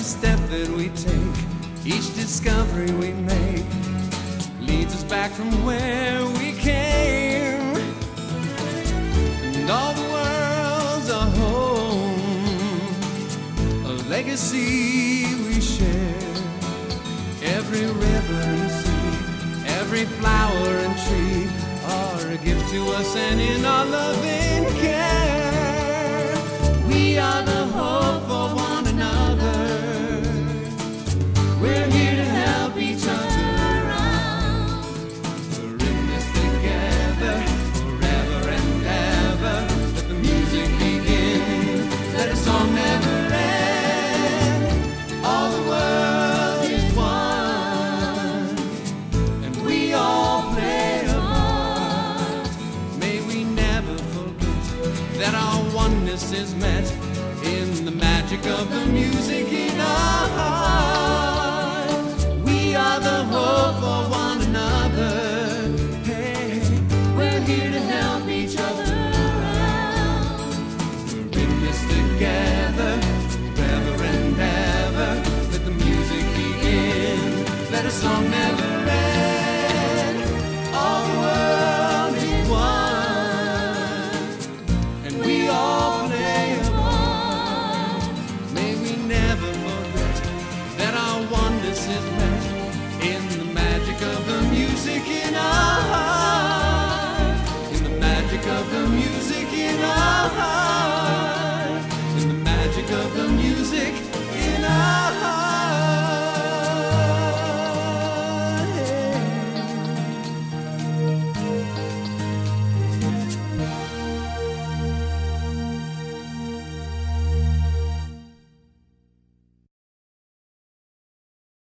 step that we take, each discovery we make, leads us back from where we came. And all the world's a home, a legacy we share. Every river and sea, every flower and tree are a gift to us, and in our loving care, we are the hope for one another. We're here to help each other out. We're in this together, forever and ever. Let the music begin, let a song never end. All the world is one, and we all play a part. May we never forget that our oneness is met in the magic of the music in our heart. We are the hope for one another. Hey, we're here to help each other out. We're in this together, forever and ever. Let the music begin, let a song never